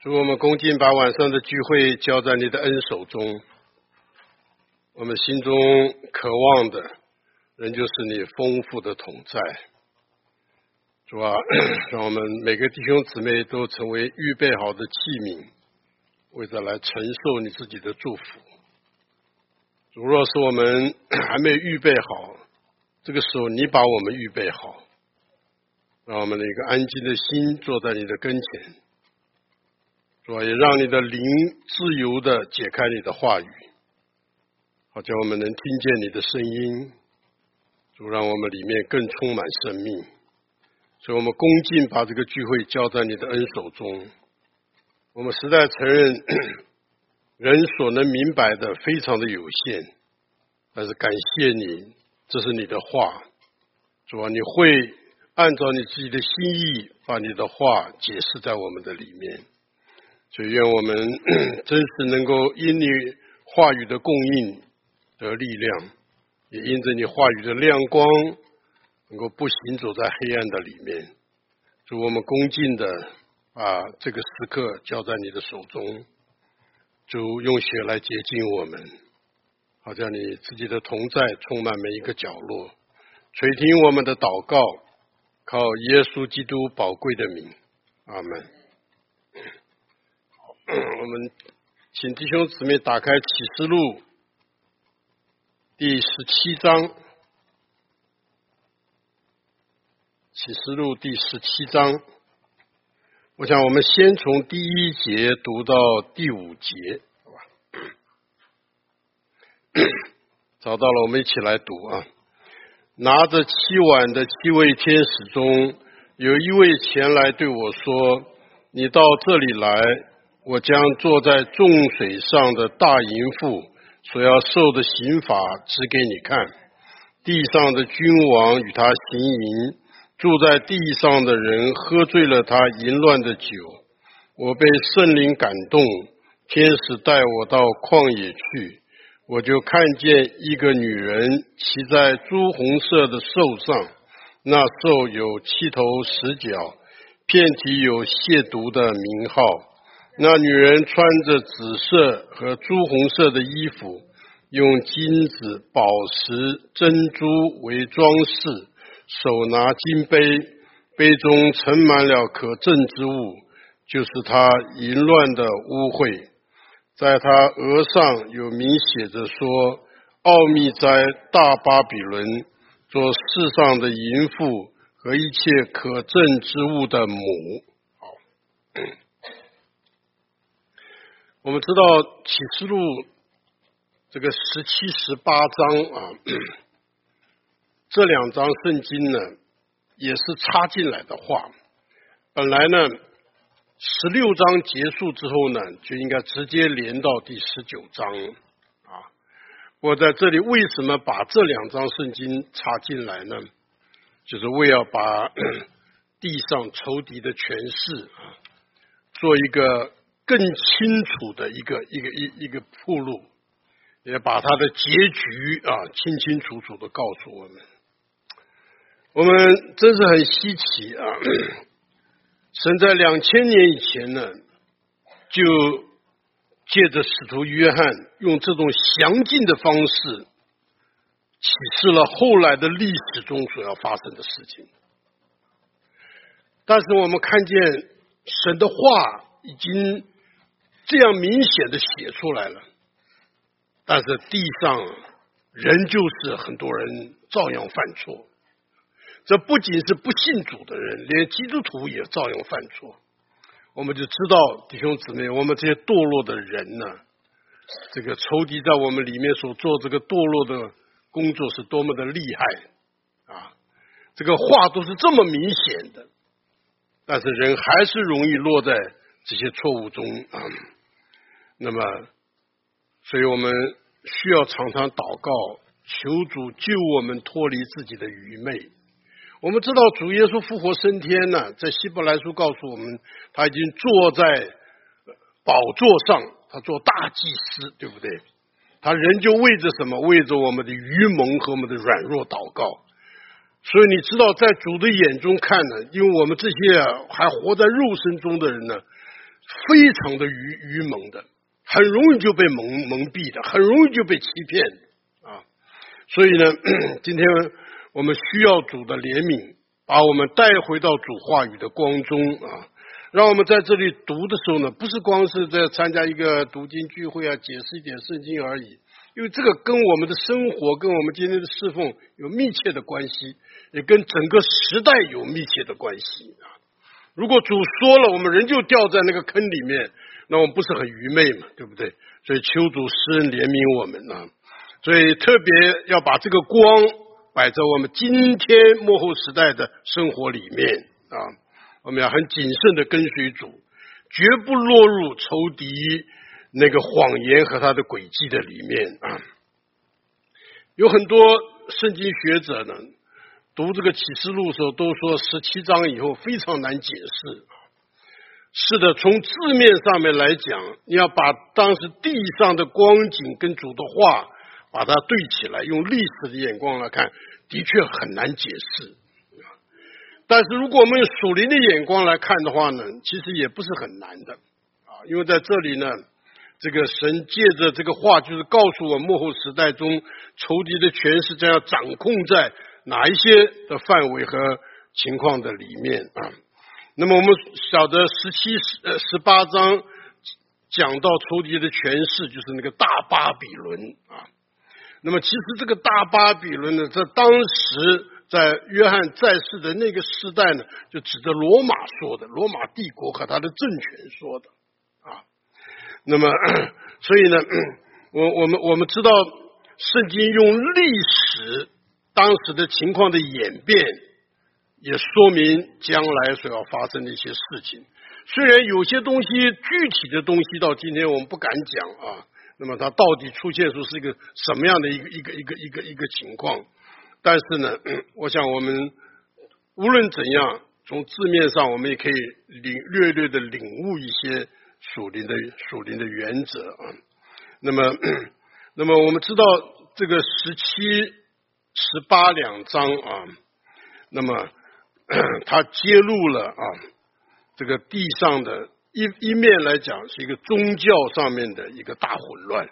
主，我们恭敬把晚上的聚会交在你的恩手中，我们心中渴望的仍旧是你丰富的同在。主啊，让我们每个弟兄姊妹都成为预备好的器皿，为着来承受你自己的祝福。主，若是我们还没预备好，这个时候你把我们预备好，让我们的一个安静的心坐在你的跟前。主啊，也让你的灵自由的解开你的话语，好叫我们能听见你的声音。主，让我们里面更充满生命。所以我们恭敬把这个聚会交在你的恩手中。我们实在承认人所能明白的非常的有限，但是感谢你，这是你的话。主啊，你会按照你自己的心意把你的话解释在我们的里面。所以愿我们真是能够因你话语的供应得力量，也因着你话语的亮光能够不行走在黑暗的里面。主，我们恭敬的把这个时刻交在你的手中。主，用血来洁净我们，好叫你自己的同在充满每一个角落。垂听我们的祷告，靠耶稣基督宝贵的名，阿们。我们请弟兄姊妹打开启示录第17章，启示录第17章，我想我们先从第1节读到第5节，好吧？找到了，我们一起来读啊。拿着7碗的7位天使中，有一位前来对我说：你到这里来，我将坐在众水上的大淫妇所要受的刑罚指给你看。地上的君王与他行淫，住在地上的人喝醉了他淫乱的酒。我被圣灵感动，天使带我到旷野去，我就看见一个女人骑在朱红色的兽上，那兽有7头10脚，遍体有亵渎的名号。那女人穿着紫色和朱红色的衣服，用金子、宝石、珍珠为装饰，手拿金杯，杯中盛满了可憎之物，就是她淫乱的污秽。在她额上有明写着说：奥秘在大巴比伦，做世上的淫妇和一切可憎之物的母。好，我们知道启示录这个17、18章啊，这2章圣经呢也是插进来的话。本来呢16章结束之后呢，就应该直接连到第19章啊。不过在这里为什么把这2章圣经插进来呢？就是为要把地上仇敌的权势啊，做一个更清楚的一个铺路，也把它的结局啊清清楚楚的告诉我们。我们真是很稀奇啊！神在2000年以前呢，就借着使徒约翰用这种详尽的方式启示了后来的历史中所要发生的事情。但是我们看见神的话已经这样明显的写出来了，但是地上仍旧是很多人照样犯错。这不仅是不信主的人，连基督徒也照样犯错。我们就知道，弟兄姊妹，我们这些堕落的人呢，这个仇敌在我们里面所做这个堕落的工作是多么的厉害啊！这个话都是这么明显的，但是人还是容易落在这些错误中啊。那么，所以我们需要常常祷告，求主救我们脱离自己的愚昧。我们知道主耶稣复活升天呢，在希伯来书告诉我们，他已经坐在宝座上，他做大祭司，对不对？他仍旧为着什么？为着我们的愚蒙和我们的软弱祷告。所以你知道，在主的眼中看呢，因为我们这些还活在肉身中的人呢， 非常的愚蒙的，很容易就被蒙蔽的，很容易就被欺骗的啊。所以呢，今天我们需要主的怜悯，把我们带回到主话语的光中啊。让我们在这里读的时候呢，不是光是在参加一个读经聚会啊，解释一点圣经而已，因为这个跟我们的生活，跟我们今天的侍奉有密切的关系，也跟整个时代有密切的关系啊。如果主说了，我们人就掉在那个坑里面，那我们不是很愚昧嘛，对不对？所以求主施恩怜悯我们啊。所以特别要把这个光摆在我们今天末后时代的生活里面啊。我们要很谨慎的跟随主，绝不落入仇敌那个谎言和他的诡计的里面啊。有很多圣经学者呢，读这个启示录的时候都说17章以后非常难解释。是的，从字面上面来讲，你要把当时地上的光景跟主的话把它对起来，用历史的眼光来看，的确很难解释。但是如果我们用属灵的眼光来看的话呢，其实也不是很难的啊，因为在这里呢，这个神借着这个话，就是告诉我末后时代中仇敌的权势将要掌控在哪一些的范围和情况的里面啊。那么我们晓得18章讲到仇敌的权势，就是那个大巴比伦啊。那么其实这个大巴比伦呢，在当时在约翰在世的那个时代呢，就指着罗马说的，罗马帝国和他的政权说的啊。那么所以呢，我们知道圣经用历史当时的情况的演变，也说明将来所要发生的一些事情。虽然有些东西具体的东西到今天我们不敢讲啊，那么它到底出现出是一个什么样的一个情况？但是呢，我想我们无论怎样，从字面上我们也可以略的领悟一些属灵的原则啊。那么我们知道这个17、18两章啊，那么它揭露了啊，这个地上的一面来讲是一个宗教上面的一个大混乱。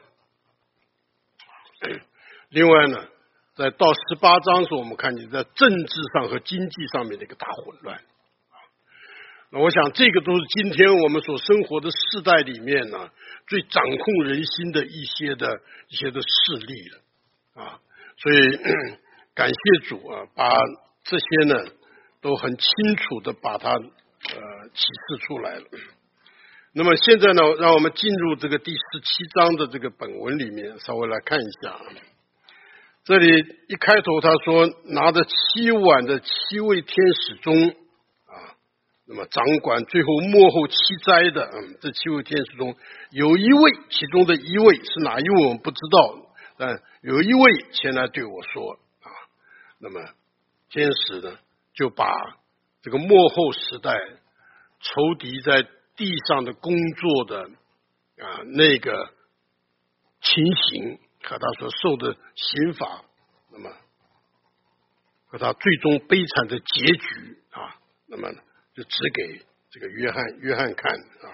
另外呢，在到18章时候，我们看见在政治上和经济上面的一个大混乱。那我想这个都是今天我们所生活的世代里面呢，最掌控人心的一些的势力了啊。所以感谢主啊，把这些呢都很清楚的把它启示出来了。那么现在呢，让我们进入这个第17章的这个本文里面，稍微来看一下。这里一开头他说，拿着7碗的7位天使中啊，那么掌管最后末后7灾的这7位天使中，有一位，其中的一位是哪一位我们不知道，但有一位前来对我说啊，那么天使呢就把这个末后时代仇敌在地上的工作的那个情形和他所受的刑罚，那么和他最终悲惨的结局啊，那么就指给这个约翰看啊。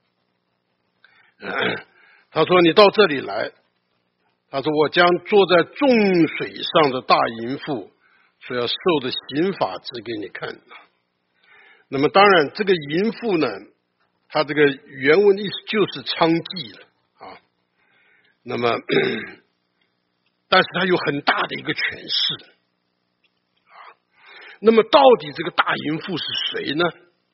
他说：“你到这里来。”他说：“我将坐在众水上的大淫妇所要受的刑罚指给你看。”那么当然，这个淫妇呢，它这个原文的意思就是娼妓了啊。那么，但是它有很大的一个诠释啊。那么，到底这个大淫妇是谁呢？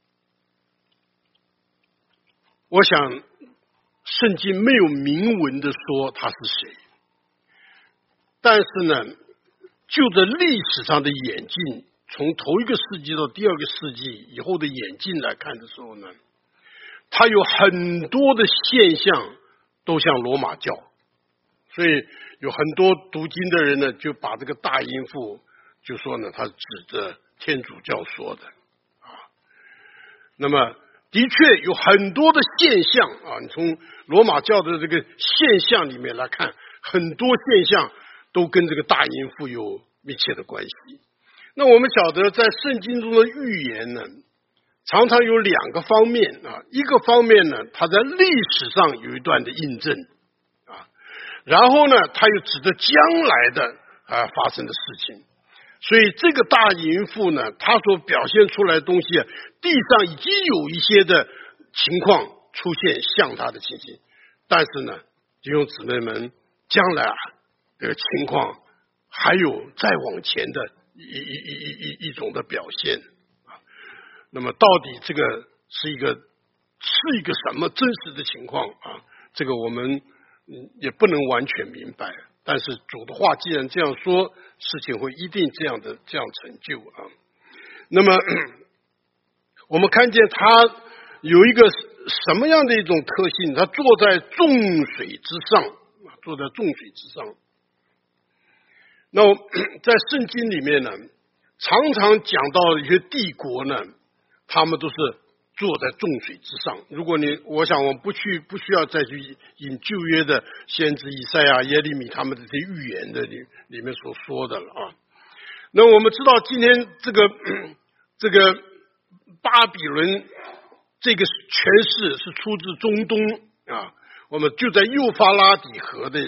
我想，圣经没有明文的说他是谁，但是呢，就着历史上的演进，从头一个世纪到第二个世纪以后的演进来看的时候呢，它有很多的现象都像罗马教，所以有很多读经的人呢，就把这个大淫妇就说呢，他指着天主教说的啊。那么的确有很多的现象啊，你从罗马教的这个现象里面来看，很多现象都跟这个大淫妇有密切的关系。那我们晓得在圣经中的预言呢， 常常有两个方面啊，一个方面呢，它在历史上有一段的印证啊，然后呢，它又指着将来的发生的事情。所以这个大淫妇呢，她所表现出来的东西啊，地上已经有一些的情况出现像她的情形，但是呢，弟兄姊妹们，将来这个情况还有再往前的一种的表现啊。那么到底这个是一个什么真实的情况啊？这个我们也不能完全明白。但是主的话既然这样说，事情会一定这样成就啊。那么我们看见他有一个什么样的一种特性？他坐在众水之上，坐在众水之上。那在圣经里面呢，常常讲到一些帝国呢，他们都是坐在众水之上。如果我想我们不需要再去引旧约的先知以赛亚、耶利米他们这些预言的里面所说的了啊。那我们知道今天这个巴比伦这个权势是出自中东啊，我们就在幼发拉底河的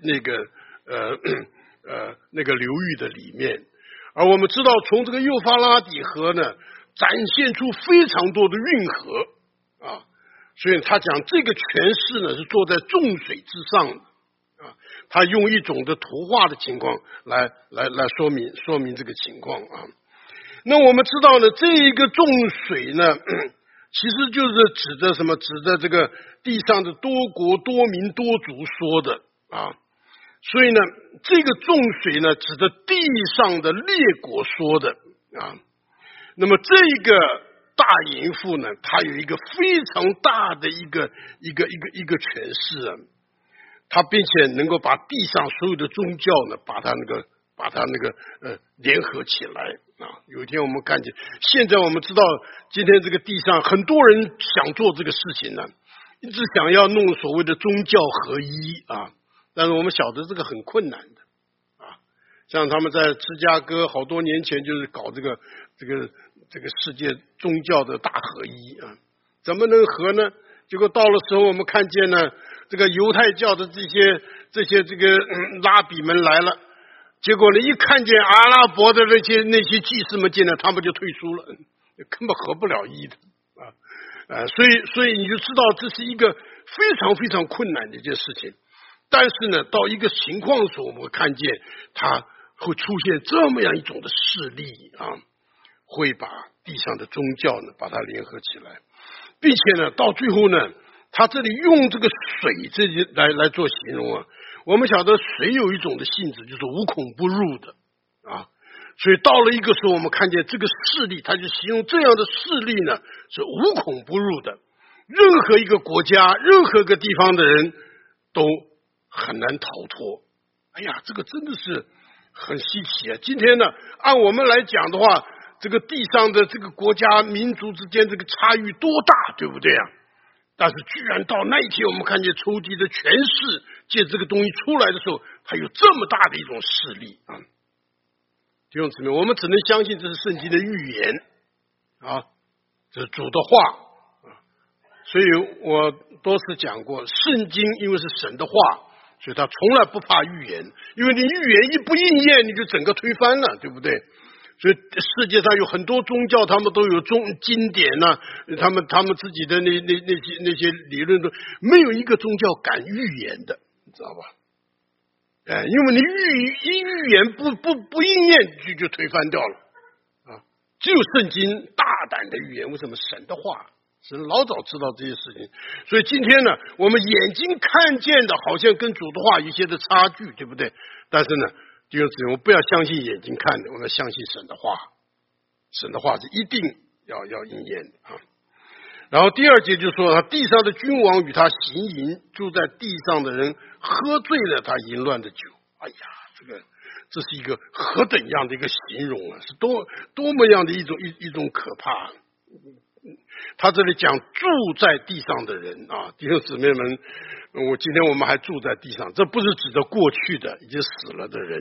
那个流域的里面，而我们知道从这个幼发拉底河呢，展现出非常多的运河啊，所以他讲这个权势呢是坐在众水之上的啊，他用一种的图画的情况来说明这个情况啊。那我们知道呢，这一个众水呢，其实就是指的什么？指的这个地上的多国多民多族说的啊。所以呢，这个众水呢，指的地上的列国说的啊。那么这个大淫妇呢，她有一个非常大的一个权势啊，她并且能够把地上所有的宗教呢，把它联合起来啊。有一天我们看见，现在我们知道，今天这个地上很多人想做这个事情呢，一直想要弄所谓的宗教合一啊。但是我们晓得这个很困难的啊，像他们在芝加哥好多年前就是搞这个世界宗教的大合一啊，怎么能合呢？结果到了时候我们看见呢，这个犹太教的这些拉比们来了，结果呢一看见阿拉伯的那些祭司们进来，他们就退出了，根本合不了一的啊，所以你就知道这是一个非常非常困难的一件事情。但是呢，到一个情况的时候，我们会看见它会出现这么样一种的势力啊，会把地上的宗教呢把它联合起来，并且呢，到最后呢，他这里用这个水这些来做形容啊。我们晓得水有一种的性质，就是无孔不入的啊，所以到了一个时候，我们看见这个势力，他就形容这样的势力呢是无孔不入的，任何一个国家、任何一个地方的人都很难逃脱。哎呀，这个真的是很稀奇啊！今天呢，按我们来讲的话，这个地上的这个国家民族之间这个差异多大，对不对啊？但是居然到那一天，我们看见仇敌的权势借这个东西出来的时候，它有这么大的一种势力啊！弟兄姊妹，我们只能相信这是圣经的预言啊，这是主的话啊。所以我多次讲过，圣经因为是神的话，所以他从来不怕预言，因为你预言一不应验，你就整个推翻了，对不对？所以世界上有很多宗教，他们都有经典呐，他们自己的那些理论都没有一个宗教敢预言的，你知道吧？因为你预言不应验，就推翻掉了啊！只有圣经大胆的预言，为什么？神的话，神老早知道这些事情，所以今天呢，我们眼睛看见的好像跟主的话有些的差距，对不对？但是呢，弟兄姊妹，我不要相信眼睛看的，我们要相信神的话，神的话是一定要应验的啊。然后第二节就说，地上的君王与他行淫，住在地上的人喝醉了他淫乱的酒。哎呀，这是一个何等样的一个形容啊！是多么样的一种可怕。他这里讲住在地上的人啊，弟兄姊妹们，今天我们还住在地上，这不是指着过去的已经死了的人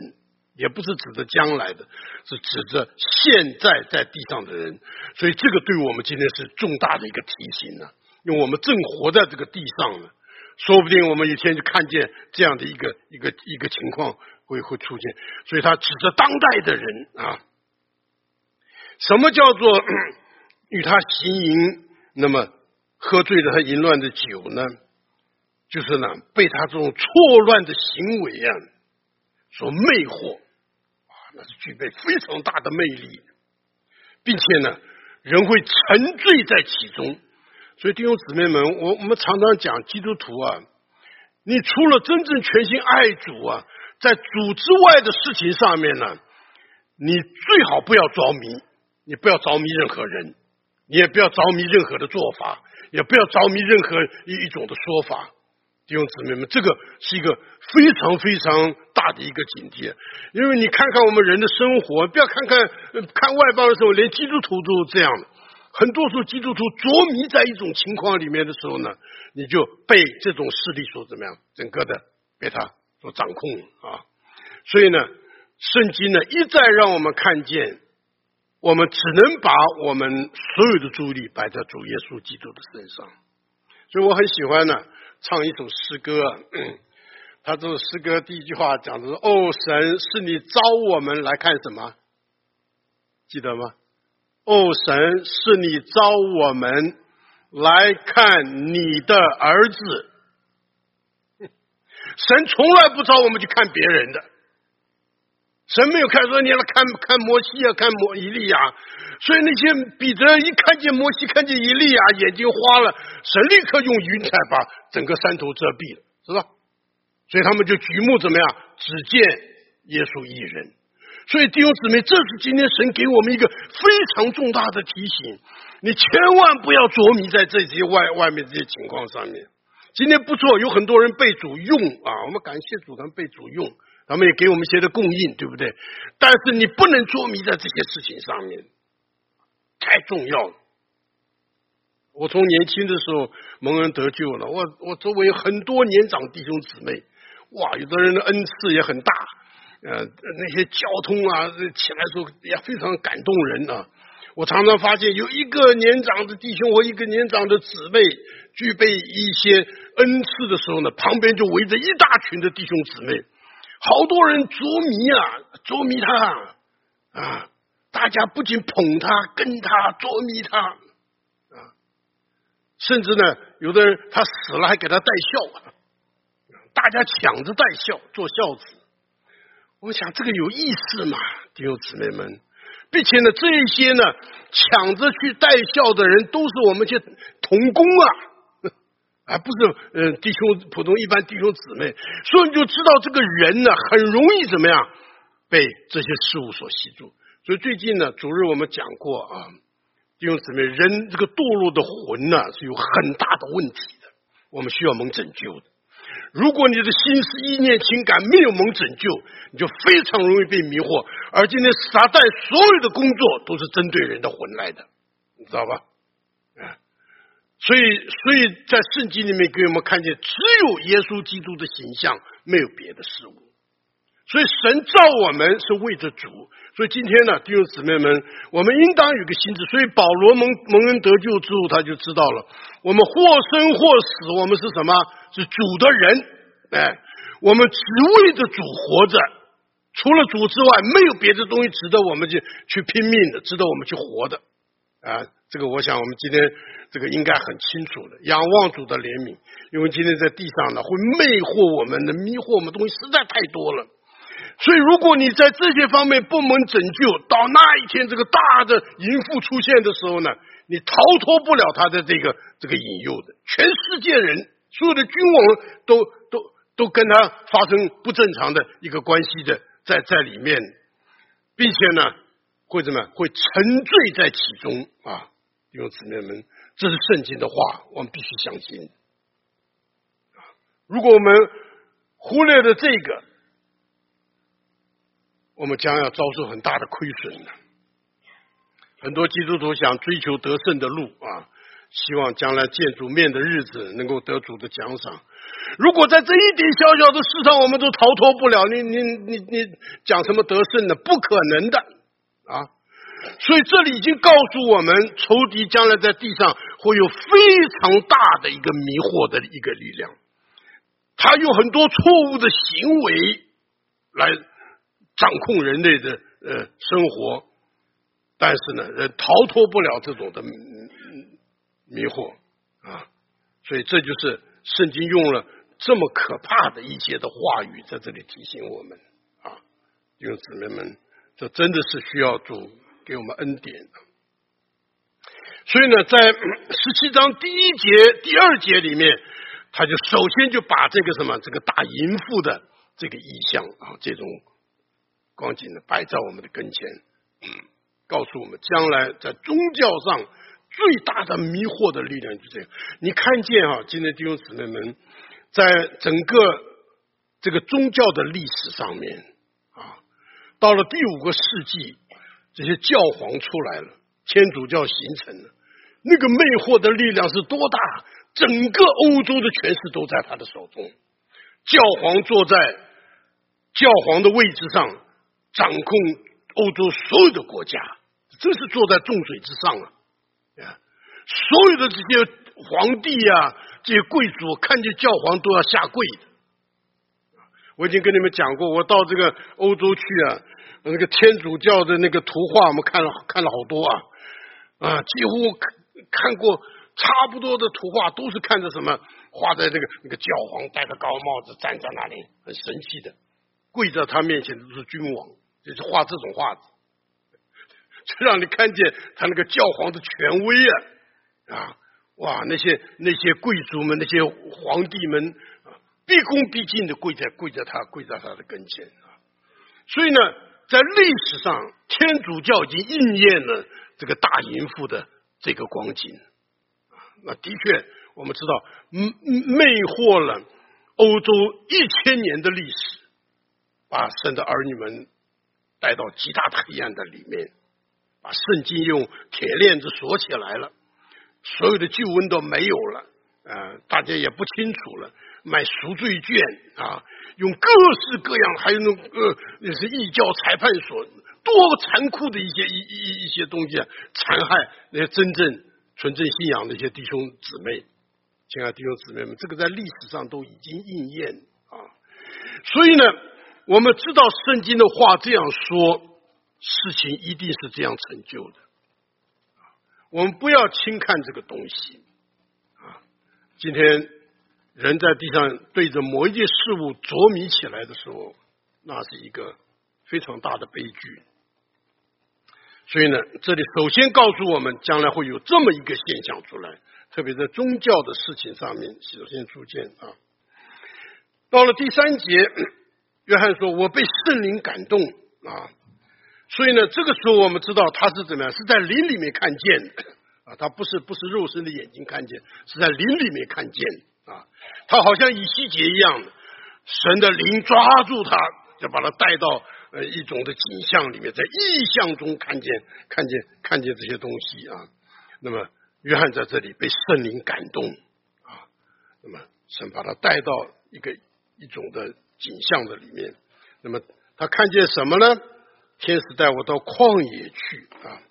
也不是指着将来的，是指着现在在地上的人。所以这个对我们今天是重大的一个提醒呢，因为我们正活在这个地上呢，说不定我们有一天就看见这样的一个情况会出现。所以他指着当代的人啊，什么叫做与他行淫，那么喝醉了他淫乱的酒呢？就是呢，被他这种错乱的行为啊所魅惑，那是具备非常大的魅力，并且呢，人会沉醉在其中。所以弟兄姊妹们，我们常常讲基督徒啊，你除了真正全心爱主啊，在主之外的事情上面呢，你最好不要着迷，你不要着迷任何人，你也不要着迷任何的做法，也不要着迷任何一种的说法。弟兄姊妹们，这个是一个非常非常大的一个警惕，因为你看看我们人的生活，不要看外邦的时候，连基督徒都这样的。很多时候基督徒着迷在一种情况里面的时候呢，你就被这种势力所怎么样，整个的被他所掌控啊。所以呢，圣经呢一再让我们看见，我们只能把我们所有的注意力摆在主耶稣基督的身上。所以我很喜欢呢唱一首诗歌，他这首诗歌第一句话讲的是：哦，神是你召我们来看什么？记得吗？哦，神是你召我们来看你的儿子。神从来不召我们去看别人的，神没有看说你来看摩西啊，看以利亚。所以那些彼得一看见摩西，看见以利亚，眼睛花了，神立刻用云彩把整个山头遮蔽了，是吧？所以他们就举目怎么样？只见耶稣一人。所以弟兄姊妹，这是今天神给我们一个非常重大的提醒，你千万不要着迷在这些外面这些情况上面。今天不错，有很多人被主用啊，我们感谢主，他们被主用，他们也给我们一些的供应，对不对？但是你不能着迷在这些事情上面，太重要了。我从年轻的时候蒙恩得救了，我周围有很多年长弟兄姊妹，哇，有的人的恩赐也很大，那些交通啊起来时候也非常感动人啊。我常常发现有一个年长的弟兄或一个年长的姊妹具备一些恩赐的时候呢，旁边就围着一大群的弟兄姊妹，好多人着迷他啊，大家不仅捧他跟他着迷他啊，甚至呢有的人他死了还给他戴孝，大家抢着戴孝做孝子。我想这个有意思嘛，弟兄姊妹们，并且呢这一些呢抢着去戴孝的人都是我们这些同工啊，不是弟兄普通一般弟兄姊妹。所以你就知道这个人呢很容易怎么样被这些事物所吸住。所以最近呢主日我们讲过啊，弟兄姊妹，人这个堕落的魂呢是有很大的问题的，我们需要蒙拯救的。如果你的心思意念情感没有蒙拯救，你就非常容易被迷惑。而今天撒旦所有的工作都是针对人的魂来的，你知道吧？所以在圣经里面给我们看见，只有耶稣基督的形象，没有别的事物。所以神造我们是为着主。所以今天呢，弟兄姊妹们，我们应当有个心志。所以保罗蒙恩得救之后，他就知道了，我们或生或死，我们是什么？是主的人。我们只为着主活着，除了主之外，没有别的东西值得我们去拼命的，值得我们去活的。这个我想我们今天这个应该很清楚的，仰望主的怜悯，因为今天在地上呢会魅惑我们的，迷惑我们的东西实在太多了。所以如果你在这些方面不蒙拯救，到那一天这个大的淫妇出现的时候呢，你逃脱不了他的这个引诱的。全世界人所有的君王都跟他发生不正常的一个关系的在里面，并且呢会怎么样？会沉醉在其中啊！弟兄姊妹们，这是圣经的话，我们必须相信。如果我们忽略了这个，我们将要遭受很大的亏损的。很多基督徒想追求得胜的路啊， 希望将来见主面的日子能够得主的奖赏。如果在这一点小小的事上我们都逃脱不了，你讲什么得胜呢？不可能的啊！所以这里已经告诉我们，仇敌将来在地上会有非常大的一个迷惑的一个力量，他有很多错误的行为来掌控人类的生活，但是呢，人逃脱不了这种的迷惑啊！所以这就是圣经用了这么可怕的一些的话语在这里提醒我们啊，弟兄姊妹们，这真的是需要主给我们恩典。所以呢，在17章第1节、第2节里面，他就首先就把这个大淫妇的这个意象啊，这种光景呢摆在我们的跟前，告诉我们将来在宗教上最大的迷惑的力量就这样。你看见啊，今天弟兄姊妹们，在整个这个宗教的历史上面啊，到了第5个世纪，这些教皇出来了，天主教形成了，那个魅惑的力量是多大？整个欧洲的权势都在他的手中，教皇坐在教皇的位置上，掌控欧洲所有的国家，这是坐在众水之上啊！所有的这些皇帝啊，这些贵族看见教皇都要下跪的。我已经跟你们讲过，我到这个欧洲去啊，那个天主教的那个图画，我们看了好多啊，几乎看过差不多的图画，都是看着什么画在那个教皇戴着高帽子站在那里，很神气的，跪在他面前的都是君王，就是画这种画子，就让你看见他那个教皇的权威啊！哇，那些贵族们，那些皇帝们，毕恭毕敬的跪在他的跟前啊！所以呢，在历史上，天主教已经应验了这个大淫妇的这个光景啊。那的确，我们知道，魅惑了欧洲1000年的历史，把神的儿女们带到极大的黑暗的里面，把圣经用铁链子锁起来了。所有的救恩都没有了，大家也不清楚了。买赎罪券啊，用各式各样，还有那是异教裁判所，多残酷的一些东西残害那些真正纯正信仰的一些弟兄姊妹。亲爱的弟兄姊妹们，这个在历史上都已经应验啊。所以呢，我们知道圣经的话这样说，事情一定是这样成就的。我们不要轻看这个东西啊！今天人在地上对着某一件事物着迷起来的时候，那是一个非常大的悲剧。所以呢，这里首先告诉我们，将来会有这么一个现象出来，特别在宗教的事情上面首先出现啊。到了第3节，约翰说：“我被圣灵感动啊。”所以呢，这个时候我们知道他是怎么样，是在灵里面看见的啊，他不是肉身的眼睛看见，是在灵里面看见啊。他好像以西结一样的，神的灵抓住他，就把他带到一种的景象里面，在意象中看见这些东西啊。那么约翰在这里被圣灵感动啊，那么神把他带到一种的景象的里面。那么他看见什么呢？天使带我到旷野去啊！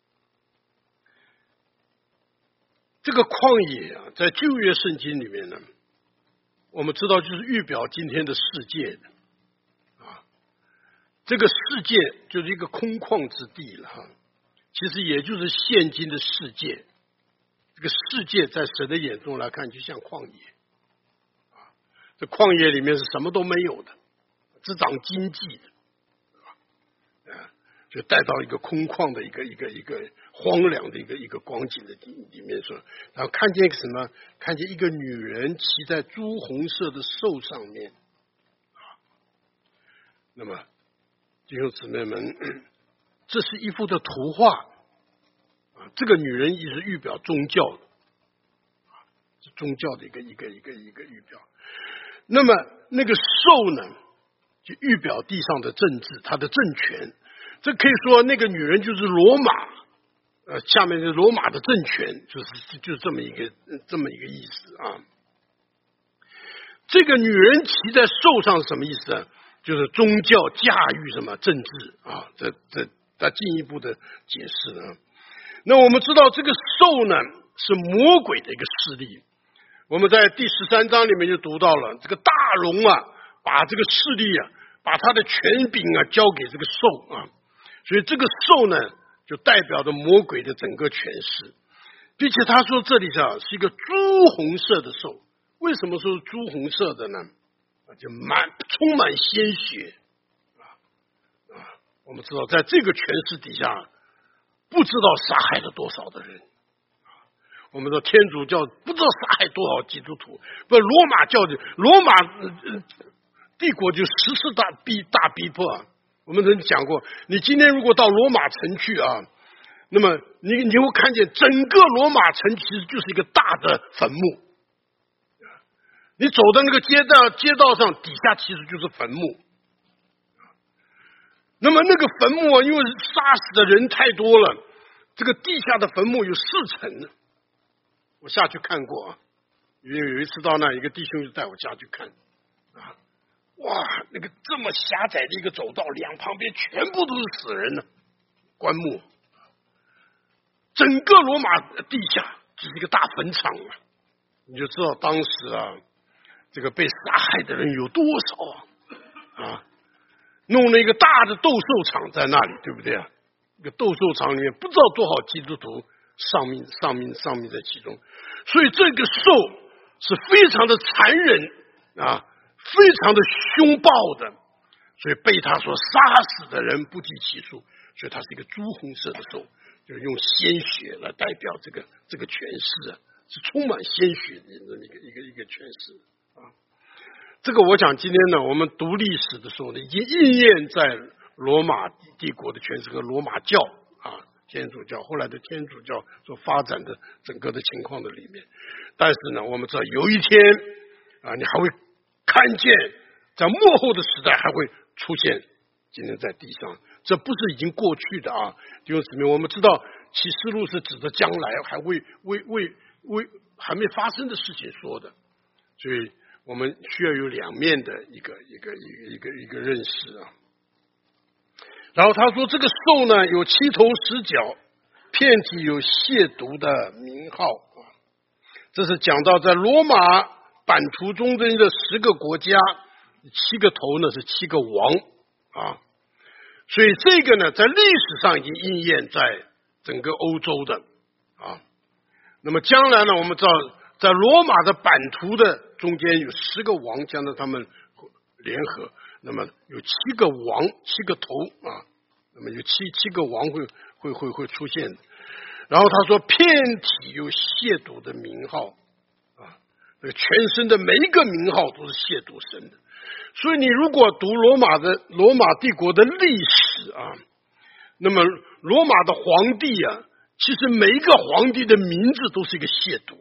这个旷野啊，在旧约圣经里面呢，我们知道就是预表今天的世界的啊。这个世界就是一个空旷之地了哈，其实也就是现今的世界。这个世界在神的眼中来看，就像旷野啊。这旷野里面是什么都没有的，只长荆棘的。就带到一个空旷的一个荒凉的一个光景的里面说，然后看见什么？看见一个女人骑在朱红色的兽上面啊。那么弟兄姊妹们，这是一幅的图画啊。这个女人也是预表宗教的啊，是宗教的一个预表。那么那个兽呢，就预表地上的政治，它的政权。这可以说那个女人就是罗马下面的罗马的政权，就是这么一个意思啊。这个女人骑在兽上是什么意思呢？就是宗教驾驭什么政治啊，这进一步的解释呢。那我们知道这个兽呢是魔鬼的一个势力，我们在第13章里面就读到了，这个大龙啊，把这个势力啊，把他的权柄啊交给这个兽啊，所以这个兽呢就代表着魔鬼的整个权势，并且他说这里是一个朱红色的兽。为什么说是朱红色的呢？就充满鲜血我们知道在这个权势底下，不知道杀害了多少的人。我们说天主教不知道杀害多少基督徒，罗马教的罗马帝国就10次大逼迫啊。我们曾经讲过，你今天如果到罗马城去啊，那么你会看见整个罗马城其实就是一个大的坟墓。你走的那个街道上，底下其实就是坟墓。那么那个坟墓啊，因为杀死的人太多了，这个地下的坟墓有4层。我下去看过啊，有一次到那，一个弟兄就带我下去看啊，哇，那个这么狭窄的一个走道，两旁边全部都是死人呢，棺木。整个罗马地下就是一个大坟场啊，你就知道当时啊，这个被杀害的人有多少啊！弄了一个大的斗兽场在那里，对不对啊？一个斗兽场里面不知道多少基督徒丧命在其中，所以这个兽是非常的残忍啊，非常的凶暴的，所以被他所杀死的人不计其数，所以它是一个朱红色的兽，就是用鲜血来代表这个权势啊，是充满鲜血的一个权势。这个我想今天呢，我们读历史的时候呢，已经应验在罗马帝国的权势和罗马教啊，天主教后来的天主教所发展的整个的情况的里面。但是呢，我们知道有一天啊，你还会看见在末后的时代还会出现今天在地上，这不是已经过去的啊。弟兄姊妹，我们知道启示录是指着将来还为还没发生的事情说的，所以我们需要有两面的一个认识啊。然后他说这个兽呢有7头10脚，遍体有亵渎的名号啊。这是讲到在罗马版图中的10个国家，7个头呢是7个王啊。所以这个呢在历史上已经应验在整个欧洲的啊。那么将来呢，我们知道在罗马的版图的中间有10个王，将来他们联合，那么有7个王7个头啊，那么有七个王会出现。然后他说遍体有亵渎的名号啊，这个全身的每一个名号都是亵渎神的。所以你如果读罗马帝国的历史啊，那么罗马的皇帝啊，其实每一个皇帝的名字都是一个亵渎。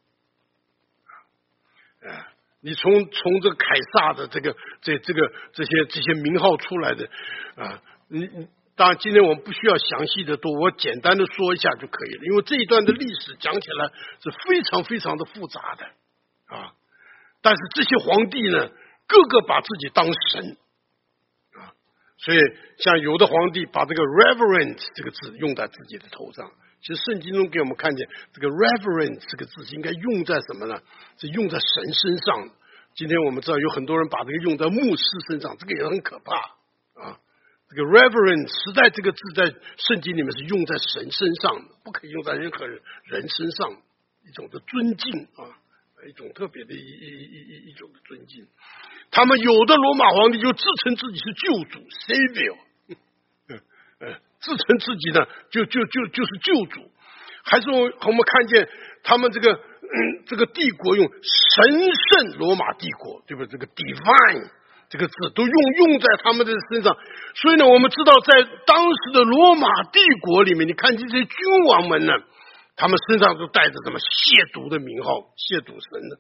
你从这个凯撒的这些名号出来的啊，当然今天我们不需要详细的多，我简单的说一下就可以了，因为这一段的历史讲起来是非常非常的复杂的啊。但是这些皇帝呢，个个把自己当神啊，所以像有的皇帝把这个 reverend 这个字用在自己的头上。其实圣经中给我们看见这个 reverend 这个字是应该用在什么呢？是用在神身上。今天我们知道有很多人把这个用在牧师身上，这个也很可怕啊。这个 reverend 实在这个字在圣经里面是用在神身上的，不可以用在任何人身上，一种的尊敬啊，一种特别的一种的尊敬。他们有的罗马皇帝就自称自己是救主 savior，自称自己呢就是救主。还是我们看见他们这个帝国用神圣罗马帝国，对不对？这个 divine 这个字都用在他们的身上。所以呢，我们知道在当时的罗马帝国里面，你看这些君王们呢，他们身上都带着什么亵渎的名号，亵渎神的。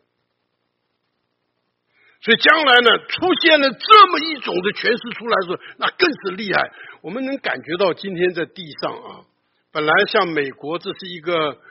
所以将来呢，出现了这么一种的诠释出来的时候，那更是厉害。我们能感觉到今天在地上啊， 本来像美国，这是一个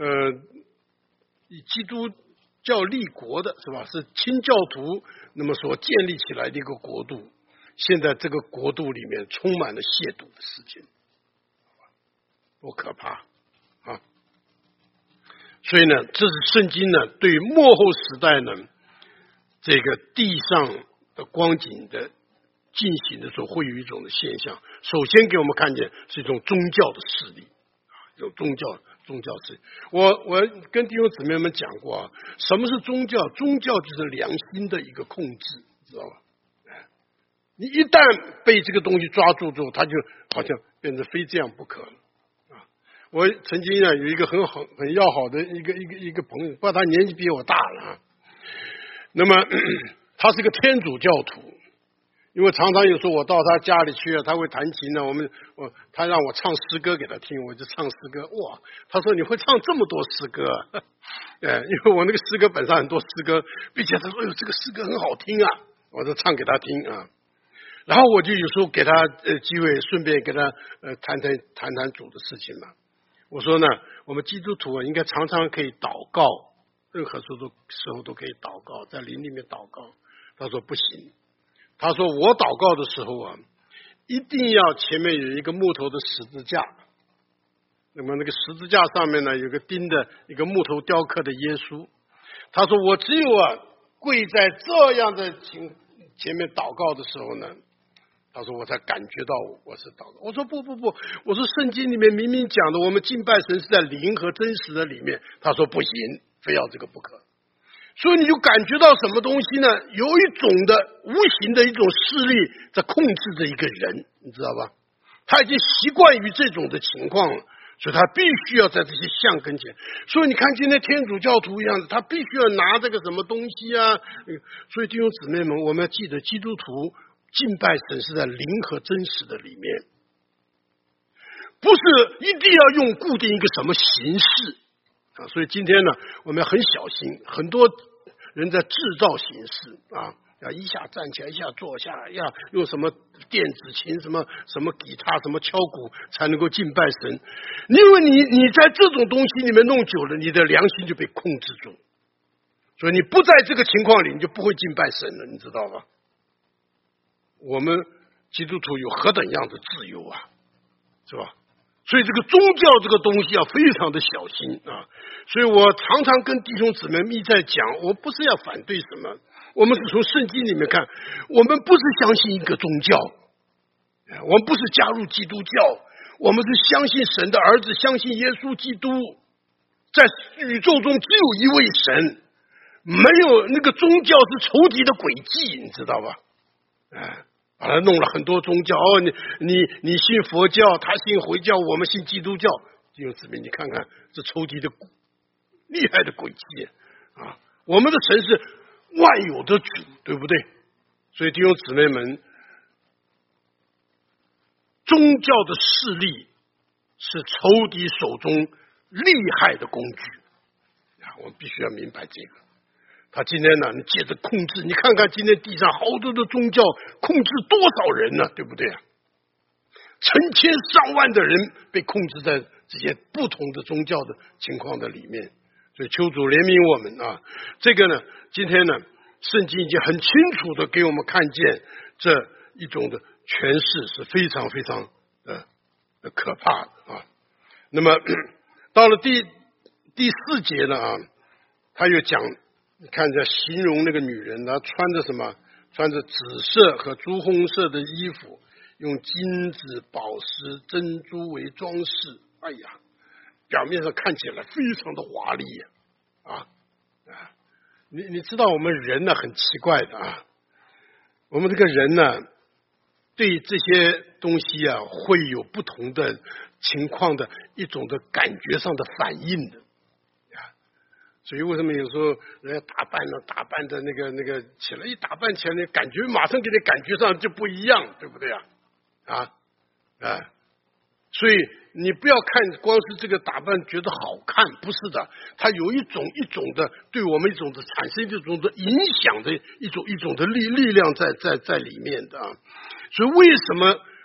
以基督教立国的是吧？是清教徒那么所建立起来的一个国度。现在这个国度里面充满了亵渎的事情，多可怕啊！所以呢，这是圣经呢对末后时代呢这个地上的光景的进行的时候，会有一种的现象。首先给我们看见是一种宗教的势力，一种宗教势力。我跟弟兄姊妹们讲过啊，什么是宗教？宗教就是良心的一个控制，知道吧？你一旦被这个东西抓住之后，它就好像变成非这样不可了啊！我曾经有一个很要好的一个朋友，不过他年纪比我大了啊。那么他是个天主教徒，因为常常有时候我到他家里去啊，他会弹琴呢，他让我唱诗歌给他听，我就唱诗歌。哇，他说你会唱这么多诗歌啊？因为我那个诗歌本上很多诗歌，并且他说哎呦这个诗歌很好听啊，我就唱给他听啊。然后我就有时候给他机会，顺便给他谈主的事情嘛。我说呢，我们基督徒应该常常可以祷告，任何时候都可以祷告，在灵里面祷告。他说不行，他说我祷告的时候啊，一定要前面有一个木头的十字架，那么那个十字架上面呢有个钉的一个木头雕刻的耶稣。他说我只有跪在这样的前面祷告的时候呢，他说我才感觉到我是祷告。我说不，我说圣经里面明明讲的我们敬拜神是在灵和真实的里面。他说不行，非要这个不可。所以你就感觉到什么东西呢？有一种的无形的一种势力在控制着一个人，你知道吧？他已经习惯于这种的情况了，所以他必须要在这些像跟前。所以你看今天天主教徒一样子，他必须要拿这个什么东西啊。所以弟兄姊妹们，我们要记得基督徒敬拜神是在灵和真实的里面，不是一定要用固定一个什么形式啊。所以今天呢，我们要很小心，很多人在制造形式啊，要一下站起来，一下坐下，要用什么电子琴、什么吉他、什么敲鼓才能够敬拜神。因为你在这种东西里面弄久了，你的良心就被控制住，所以你不在这个情况里，你就不会敬拜神了，你知道吧？我们基督徒有何等样的自由啊，是吧？所以这个宗教这个东西要非常的小心啊。所以我常常跟弟兄姊妹一再讲，我不是要反对什么，我们是从圣经里面看，我们不是相信一个宗教，我们不是加入基督教，我们是相信神的儿子，相信耶稣基督，在宇宙中只有一位神，没有那个宗教是仇敌的诡计，你知道吧？把他弄了很多宗教哦，你信佛教，他信回教，我们信基督教。弟兄姊妹，你看看这仇敌的厉害的诡计啊！我们的神是万有的主，对不对？所以弟兄姊妹们，宗教的势力是仇敌手中厉害的工具啊！我们必须要明白这个。他今天呢，你借着控制，你看看今天地上好多的宗教控制多少人呢？对不对啊？成千上万的人被控制在这些不同的宗教的情况的里面，所以求主怜悯我们啊！这个呢，今天呢，圣经已经很清楚的给我们看见这一种的诠释是非常非常的可怕的啊。那么到了第4节呢啊，他又讲。你看着形容那个女人，她穿着什么？穿着紫色和朱红色的衣服，用金子、宝石、珍珠为装饰。哎呀，表面上看起来非常的华丽啊！你知道我们人呢很奇怪的啊，我们这个人呢对这些东西啊会有不同的情况的一种的感觉上的反应的。所以为什么有时候人家打扮的那个起来，一打扮起来，那感觉马上给你感觉上就不一样，对不对啊？所以你不要看光是这个打扮觉得好看，不是的，它有一种的对我们一种的产生一种的影响的一种的力量在里面的啊。所以为什么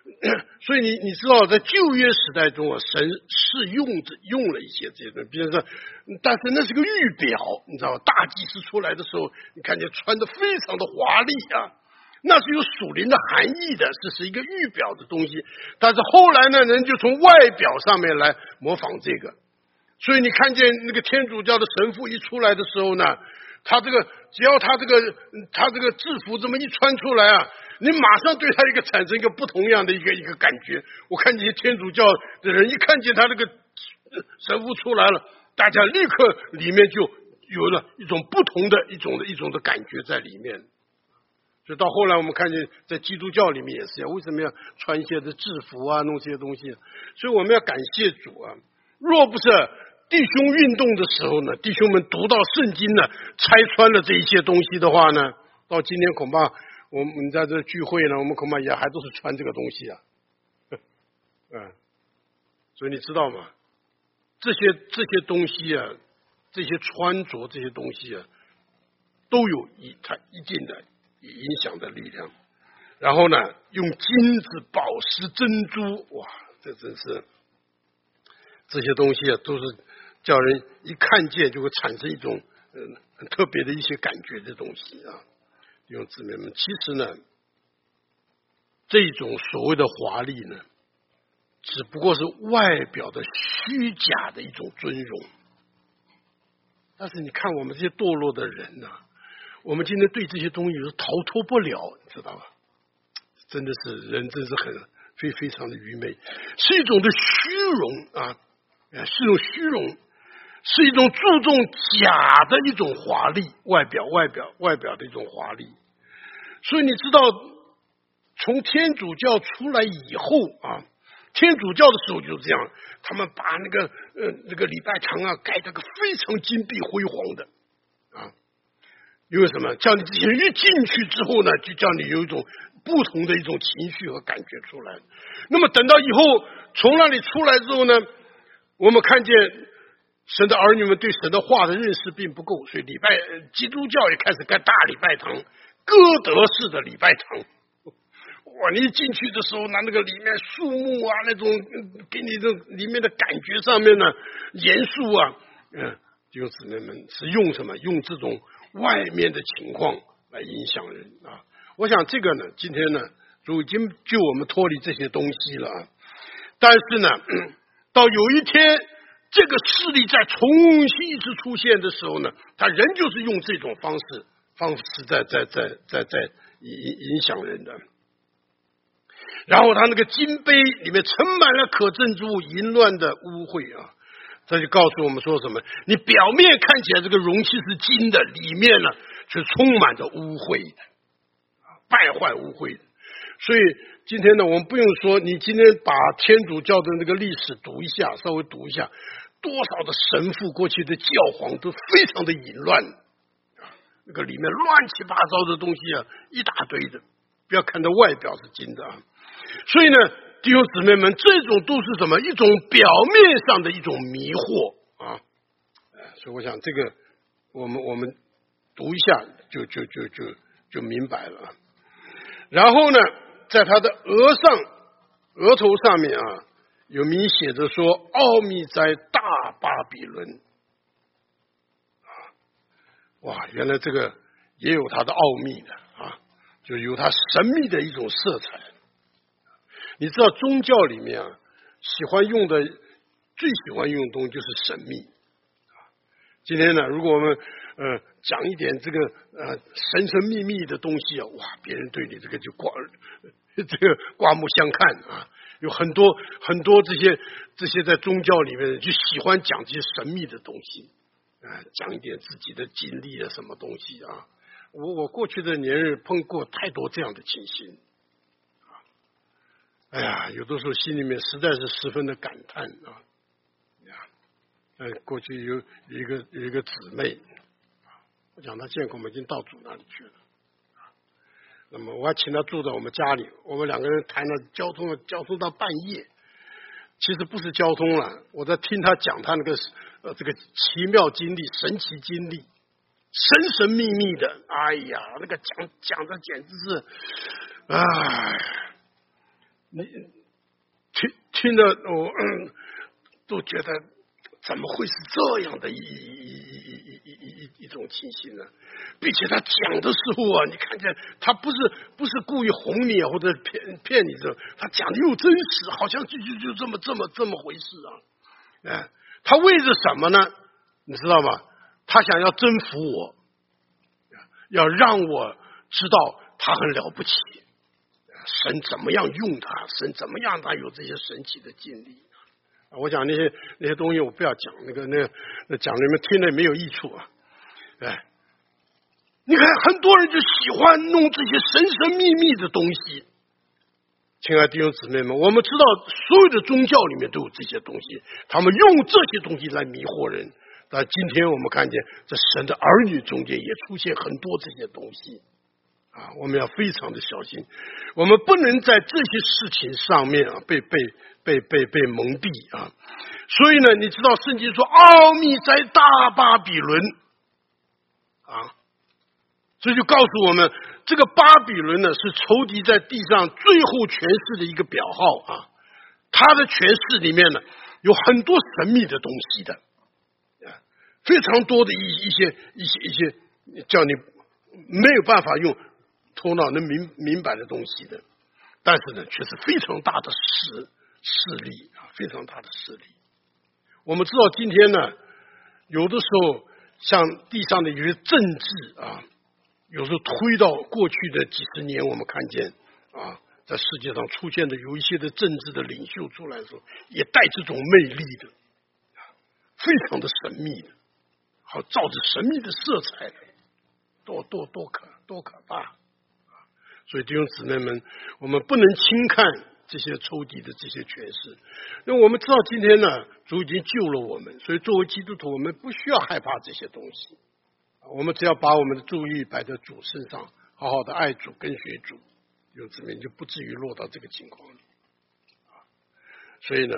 所以你知道，在旧约时代中啊，神是用了一些这些东西，比如说，但是那是个预表，你知道吧？大祭司出来的时候，你看见穿的非常的华丽啊，那是有属灵的含义的，是一个预表的东西。但是后来呢，人就从外表上面来模仿这个，所以你看见那个天主教的神父一出来的时候呢，只要他这个制服这么一穿出来啊，你马上对他产生一个不同样的一个感觉。我看这些天主教的人一看见他这个神父出来了，大家立刻里面就有了一种不同的一种的感觉在里面。所以到后来我们看见在基督教里面也是这样，为什么要穿一些的制服啊，弄这些东西？所以我们要感谢主啊！若不是弟兄运动的时候呢，弟兄们读到圣经呢，拆穿了这一些东西的话呢，到今天恐怕我们在这聚会呢，我们恐怕也还都是穿这个东西啊。所以你知道吗？这些东西啊，这些穿着这些东西啊，都有它一定的影响的力量。然后呢，用金子、宝石、珍珠，哇，这真是这些东西啊，都是叫人一看见就会产生一种很特别的一些感觉的东西啊。弟兄姊妹们，其实呢，这种所谓的华丽呢，只不过是外表的虚假的一种尊荣。但是你看我们这些堕落的人呢，我们今天对这些东西是逃脱不了，你知道吧？真的是人真是非常的愚昧，是一种的虚荣啊，是一种虚荣，是一种注重假的一种华丽，外表的一种华丽。所以你知道，从天主教出来以后啊，天主教的时候就是这样，他们把那个礼拜堂啊盖得个非常金碧辉煌的啊，因为什么？叫你这些人一进去之后呢，就叫你有一种不同的一种情绪和感觉出来。那么等到以后从那里出来之后呢，我们看见神的儿女们对神的话的认识并不够，所以基督教也开始盖大礼拜堂，哥德式的礼拜堂。哇！你一进去的时候，那个里面树木啊，那种给你的里面的感觉上面呢，严肃啊，弟兄姊妹们是用什么？用这种外面的情况来影响人啊！我想这个呢，今天呢，主已经救我们脱离这些东西了啊。但是呢，到有一天这个势力再重新一次出现的时候呢，他仍旧是用这种方式在影响人的。然后他那个金杯里面盛满了可憎之物，淫乱的污秽啊！这就告诉我们说什么？你表面看起来这个容器是金的，里面呢却充满着污秽的，败坏污秽的。所以今天呢，我们不用说，你今天把天主教的那个历史读一下，稍微读一下，多少的神父过去的教皇都非常的淫乱啊，那个里面乱七八糟的东西啊，一大堆的。不要看到外表是金的啊。所以呢，弟兄姊妹们，这种都是什么？一种表面上的一种迷惑啊！所以我想这个我们读一下就明白了。然后呢，在他的额头上面啊，有明写着说：“奥秘在大巴比伦。”哇，原来这个也有它的奥秘的啊，就有它神秘的一种色彩。你知道宗教里面啊，最喜欢用的东西就是神秘。今天呢，如果我们讲一点这个神神秘秘的东西啊，哇，别人对你这个就刮目相看啊。有很多这些在宗教里面就喜欢讲这些神秘的东西讲一点自己的经历啊，什么东西啊。我过去的年日碰过太多这样的情形。哎呀，有的时候心里面实在是十分的感叹啊！过去有一个姊妹，我讲她见过，我们已经到主那里去了。那么我还请她住在我们家里，我们两个人谈了交通到半夜。其实不是交通了，我在听她讲她那个这个奇妙经历、神奇经历，神神秘秘的。哎呀，那个讲的简直是， 你听着我都觉得怎么会是这样的一种情形呢？并且他讲的时候啊，你看见他不是故意哄你或者骗你这，他讲的又真实，好像就这么回事啊！他为着什么呢？你知道吗？他想要征服我，要让我知道他很了不起，神怎么样用他，神怎么样他有这些神奇的经历。我讲那些东西我不要讲，那讲你们听了没有益处啊！你看很多人就喜欢弄这些神秘秘的东西。亲爱的弟兄姊妹们，我们知道所有的宗教里面都有这些东西，他们用这些东西来迷惑人。但今天我们看见在神的儿女中间也出现很多这些东西啊，我们要非常的小心，我们不能在这些事情上面啊被蒙蔽啊。所以呢，你知道圣经说奥秘在大巴比伦啊，所以就告诉我们，这个巴比伦呢是仇敌在地上最后权势的一个表号啊。他的权势里面呢有很多神秘的东西的，非常多的一些叫你没有办法用头脑能明白的东西的，但是呢却是非常大的势力啊，非常大的势力。我们知道今天呢，有的时候像地上的有些政治啊，有时候推到过去的几十年，我们看见啊，在世界上出现的有一些的政治的领袖出来的时候，也带这种魅力的，非常的神秘的，好照着神秘的色彩的，多可怕！所以弟兄姊妹们，我们不能轻看这些仇敌的这些权势，因为我们知道今天呢，主已经救了我们，所以作为基督徒，我们不需要害怕这些东西。我们只要把我们的注意摆在主身上，好好的爱主跟随主，弟兄姊妹就不至于落到这个情况里。所以呢，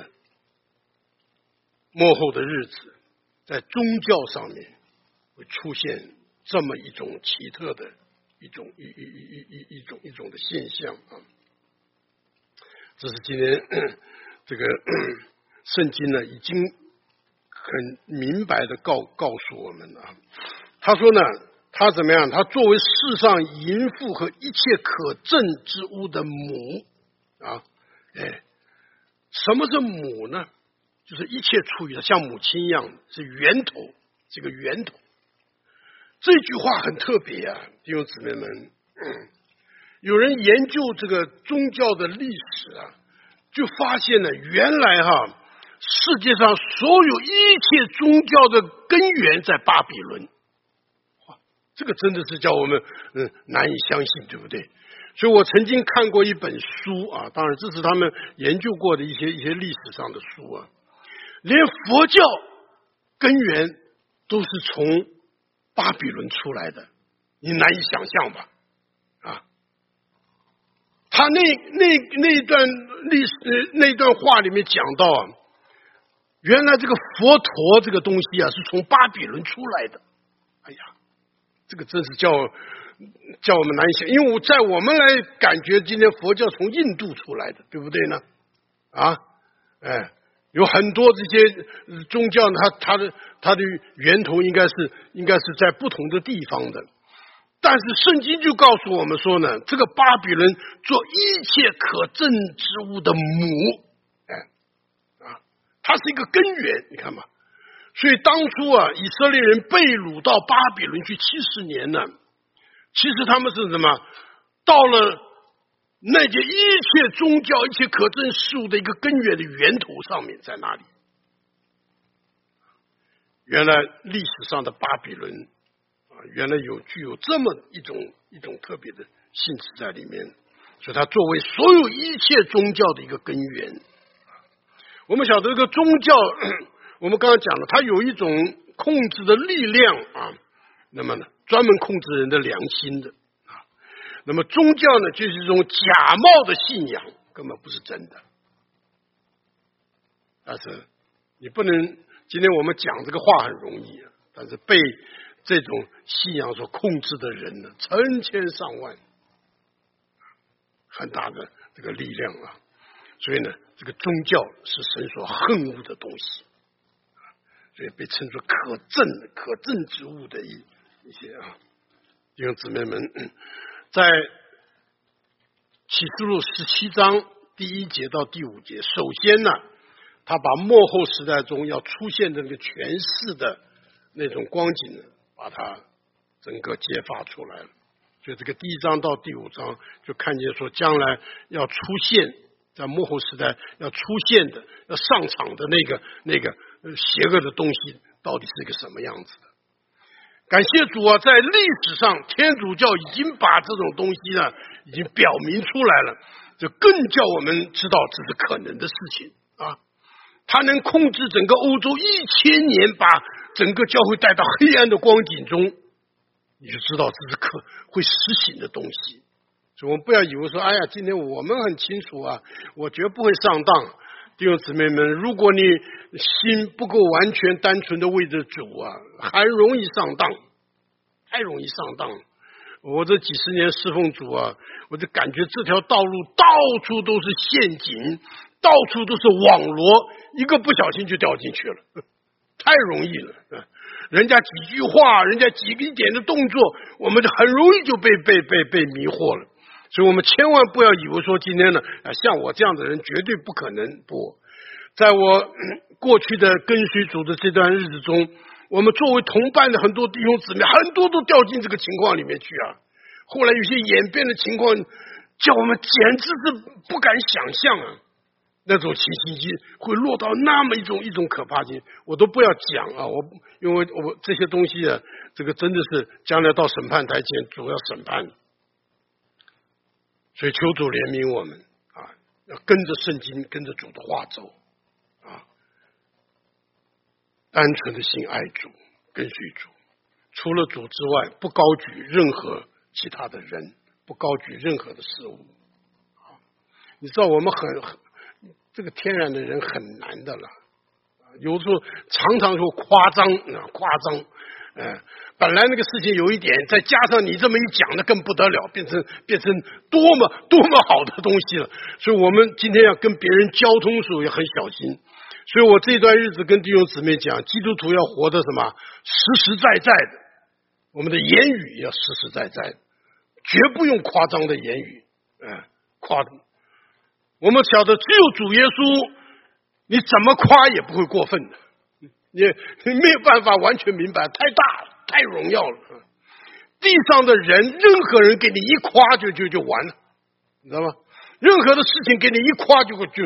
末后的日子在宗教上面会出现这么一种奇特的一种的现象啊。这是今天这个圣经呢已经很明白的告诉我们了。他说呢，他怎么样？他作为世上淫妇和一切可憎之物的母啊，什么是母呢？就是一切出于像母亲一样，是源头，这个源头。这句话很特别啊，弟兄姊妹们。有人研究这个宗教的历史啊，就发现了原来世界上所有一切宗教的根源在巴比伦。这个真的是叫我们难以相信，对不对？所以我曾经看过一本书啊，当然这是他们研究过的一些历史上的书啊，连佛教根源都是从巴比伦出来的，你难以想象吧？啊，他那段历史那段话里面讲到啊，原来这个佛陀这个东西啊是从巴比伦出来的。哎呀，这个真是叫我们难以想，因为在我们来感觉今天佛教从印度出来的，对不对呢？啊，有很多这些宗教它的源头应该是在不同的地方的，但是圣经就告诉我们说呢，这个巴比伦做一切可憎之物的母，它是一个根源，你看吧。所以当初啊，以色列人被掳到巴比伦去70年呢，其实他们是什么？到了那些一切宗教、一切可憎事物的一个根源的源头上面，在哪里？原来历史上的巴比伦啊，原来具有这么一种特别的性质在里面，所以它作为所有一切宗教的一个根源。我们晓得这个宗教，我们刚刚讲了，它有一种控制的力量啊，那么呢，专门控制人的良心的啊。那么宗教呢，就是一种假冒的信仰，根本不是真的。但是你不能，今天我们讲这个话很容易啊，但是被这种信仰所控制的人呢，成千上万，很大的这个力量啊。 所以呢，这个宗教是神所恨恶的东西，所以被称作可憎之物的一些弟兄姊妹们，在启示录17章第1节到第5节，首先呢，他把末后时代中要出现的那个权势的那种光景呢，把它整个揭发出来了。所以这个第1章到第5章就看见说，将来要出现在末后时代要出现的要上场的那个邪恶的东西到底是一个什么样子的。感谢主啊，在历史上天主教已经把这种东西呢已经表明出来了，就更叫我们知道这是可能的事情啊。他能控制整个欧洲1000年，把整个教会带到黑暗的光景中，你就知道这是会实行的东西。所以我们不要以为说，哎呀，今天我们很清楚啊，我绝不会上当。弟兄姊妹们，如果你心不够完全单纯的为着主啊，还容易上当，太容易上当。我这几十年侍奉主啊，我就感觉这条道路到处都是陷阱，到处都是网罗，一个不小心就掉进去了，太容易了。人家几句话，人家几个点的动作，我们就很容易就被迷惑了。所以我们千万不要以为说今天呢，像我这样的人绝对不可能。不，在我过去的跟随主的这段日子中，我们作为同伴的很多弟兄姊妹，很多都掉进这个情况里面去啊。后来有些演变的情况，叫我们简直是不敢想象啊，那种情形会落到那么一种可怕性，我都不要讲啊。因为我这些东西啊，这个真的是将来到审判台前，主要审判。所以求主怜悯我们啊，要跟着圣经，跟着主的话走啊，单纯的心爱主，跟随主，除了主之外，不高举任何其他的人，不高举任何的事物啊。你知道我们这个天然的人很难的了，有时候常常说夸张，本来那个事情有一点，再加上你这么一讲，那更不得了，变成多么好的东西了。所以我们今天要跟别人交通的时候也很小心。所以我这段日子跟弟兄姊妹讲，基督徒要活得什么实实在在的，我们的言语要实实在在的，绝不用夸张的言语，我们晓得只有主耶稣，你怎么夸也不会过分的，你没有办法完全明白，太大了，太荣耀了。地上的人，任何人给你一夸就完了，你知道吗？任何的事情给你一夸就过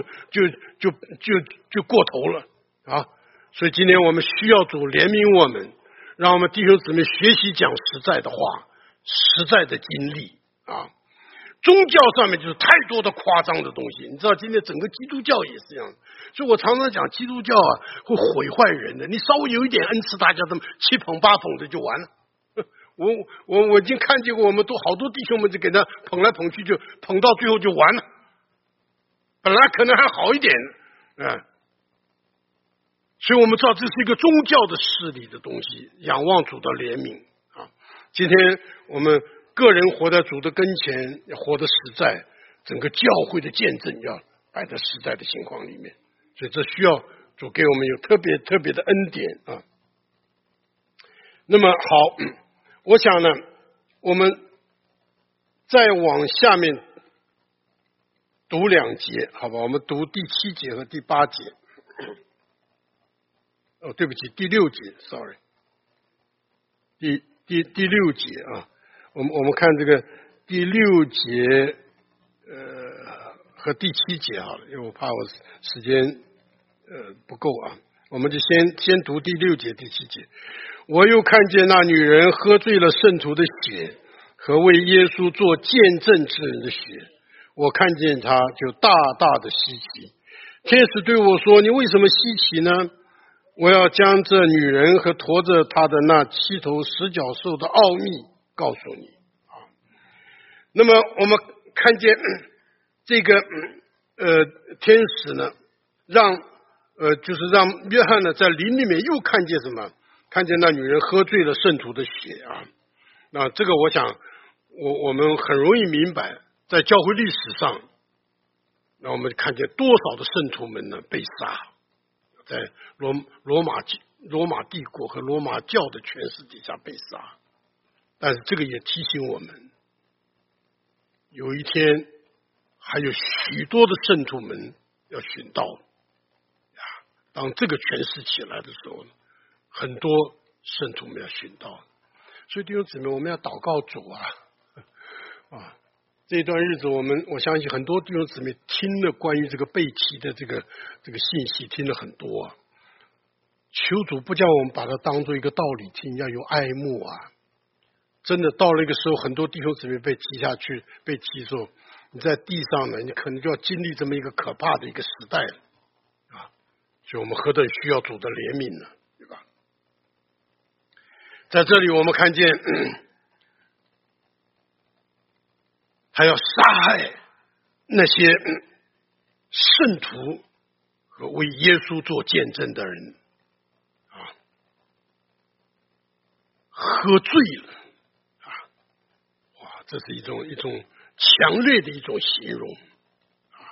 头了啊！所以今天我们需要主怜悯我们，让我们弟兄姊妹学习讲实在的话，实在的经历啊。宗教上面就是太多的夸张的东西，你知道今天整个基督教也是这样，所以我常常讲基督教啊会毁坏人的，你稍微有一点恩赐，大家这么七捧八捧的就完了。我已经看见过，我们都好多弟兄们就给他捧来捧去，就捧到最后就完了，本来可能还好一点，所以我们知道这是一个宗教的势力的东西，仰望主的怜悯啊。今天我们个人活在主的跟前，要活得实在，整个教会的见证要摆在实在的情况里面，所以这需要主给我们有特别的恩典啊。那么好，我想呢，我们再往下面读2节，好吧？我们读第7节和第8节。对不起，第6节 ，sorry， 第6节啊。我们看这个第6节，和第7节好了，因为我怕我时间不够啊，我们就先读第6节、第7节。我又看见那女人喝醉了圣徒的血和为耶稣做见证之人的血，我看见她就大大的稀奇。天使对我说：“你为什么稀奇呢？我要将这女人和驮着她的那7头10角兽的奥秘告诉你啊。”那么我们看见这个天使呢，就是让约翰呢在林里面又看见什么？看见那女人喝醉了圣徒的血啊。那这个我想我们很容易明白，在教会历史上那我们看见多少的圣徒们呢被杀，在罗马帝国和罗马教的权势底下被杀。但是这个也提醒我们，有一天还有许多的圣徒们要殉道。当这个权势起来的时候，很多圣徒们要殉道。所以弟兄姊妹，我们要祷告主啊！这段日子我相信很多弟兄姊妹听了关于这个被提的这个信息，听了很多啊。求主不叫我们把它当作一个道理听，要有爱慕啊！真的到了一个时候，很多弟兄姊妹被提下去，被提的时候，你在地上呢，你可能就要经历这么一个可怕的一个时代了啊！所以我们何等需要主的怜悯呢，对吧？在这里我们看见他要杀害那些圣徒和为耶稣做见证的人啊，喝醉了啊！哇，这是一种强烈的一种形容啊！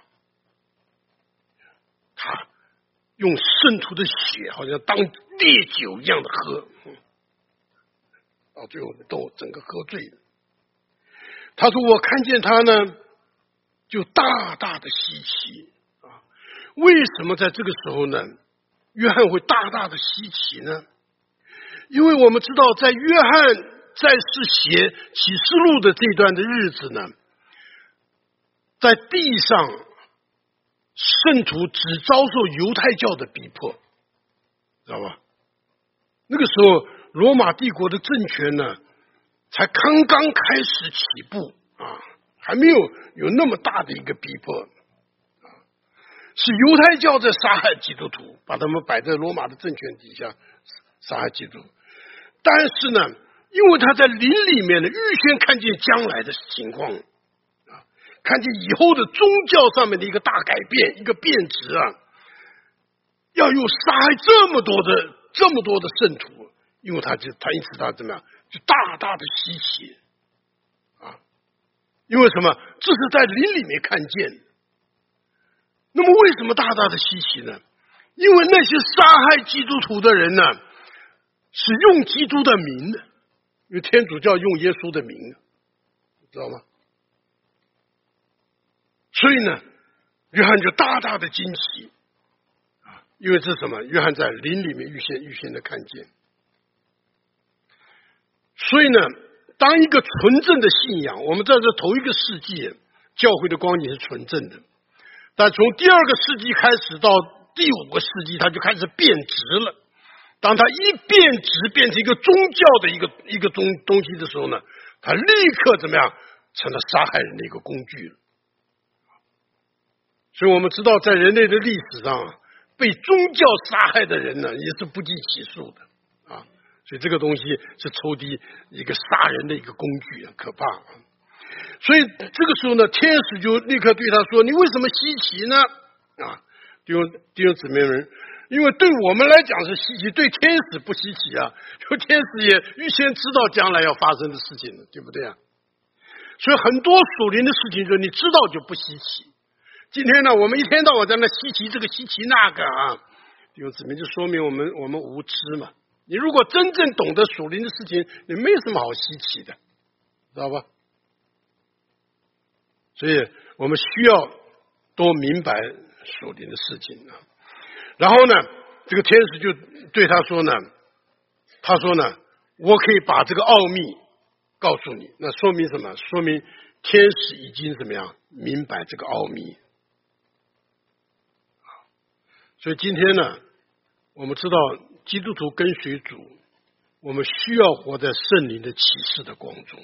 他用圣徒的血好像当烈酒一样的喝，到最后都整个喝醉了。他说我看见他呢就大大的稀奇啊！为什么在这个时候呢约翰会大大的稀奇呢？因为我们知道在约翰在世写启示录的这段的日子呢，在地上圣徒只遭受犹太教的逼迫，知道吧？那个时候罗马帝国的政权呢才刚刚开始起步啊，还没有那么大的一个逼迫啊，是犹太教在杀害基督徒，把他们摆在罗马的政权底下杀害基督徒。但是呢，因为他在灵里面呢预先看见将来的情况啊，看见以后的宗教上面的一个大改变，一个变质啊，要有杀害这么多的圣徒，因为他因此他怎么样？就大大的稀奇啊！因为什么？这是在灵里面看见。那么为什么大大的稀奇呢？因为那些杀害基督徒的人呢，是用基督的名的，因为天主教用耶稣的名，知道吗？所以呢，约翰就大大的惊奇啊！因为这是什么？约翰在灵里面预先的看见。所以呢，当一个纯正的信仰，我们在这头一个世纪教会的光景是纯正的，但从第二个世纪开始到第5个世纪，它就开始变质了。当它一变质变成一个宗教的一个东西的时候呢，它立刻怎么样成了杀害人的一个工具了。所以我们知道在人类的历史上被宗教杀害的人呢也是不计其数的啊。所以这个东西是抽屉一个杀人的一个工具，很可怕啊！所以这个时候呢，天使就立刻对他说：“你为什么稀奇呢？”啊，弟兄姊妹们，因为对我们来讲是稀奇，对天使不稀奇啊，因为天使也预先知道将来要发生的事情了，对不对啊？所以很多属灵的事情，就你知道就不稀奇。今天呢，我们一天到晚在那稀奇这个稀奇那个啊，弟兄姊妹，就说明我们无知嘛。你如果真正懂得属灵的事情，你没什么好稀奇的，知道吧？所以我们需要多明白属灵的事情啊。然后呢，这个天使就对他说呢，他说呢，我可以把这个奥秘告诉你。那说明什么？说明天使已经怎么样明白这个奥秘。所以今天呢，我们知道基督徒跟随主，我们需要活在圣灵的启示的光中。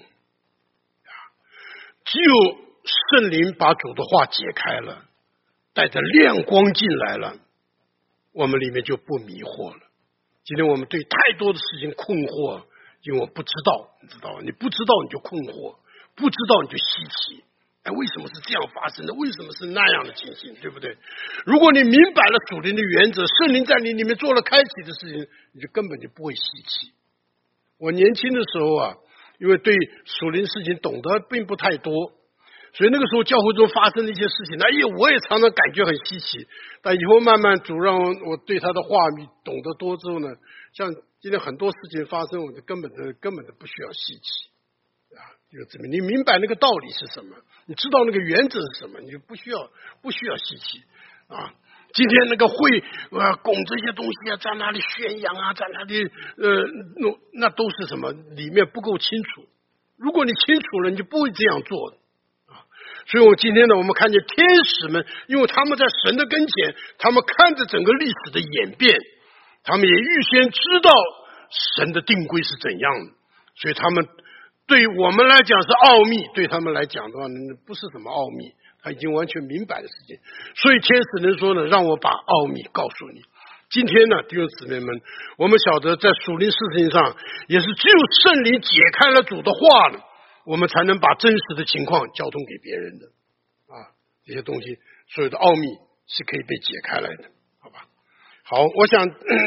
只有圣灵把主的话解开了，带着亮光进来了，我们里面就不迷惑了。今天我们对太多的事情困惑，因为我不知道，你知道吗？你不知道你就困惑，不知道你就稀奇。哎，为什么是这样发生的？为什么是那样的情形？对不对？如果你明白了属灵的原则，圣灵在你里面做了开启的事情，你就根本就不会稀奇。我年轻的时候啊，因为对属灵事情懂得并不太多， 所以那个时候教会中发生的一些事情，我也常常感觉很稀奇。但以后慢慢主让我对他的话语懂得多之后呢，像今天很多事情发生，我就根本的不需要稀奇啊。就证明你明白那个道理是什么，你知道那个原则是什么，你就不需要稀奇啊。今天那个会拱这些东西啊，在那里宣扬啊，在那里那都是什么？里面不够清楚。如果你清楚了，你就不会这样做的啊。所以我今天呢，我们看见天使们，因为他们在神的跟前，他们看着整个历史的演变，他们也预先知道神的定规是怎样的，所以他们对我们来讲是奥秘，对他们来讲的话不是什么奥秘。他已经完全明白的事情，所以天使能说呢，让我把奥秘告诉你。今天呢，弟兄姊妹们，我们晓得在属灵事情上，也是只有圣灵解开了主的话了，我们才能把真实的情况交通给别人的啊。这些东西所有的奥秘是可以被解开来的，好吧？好，我想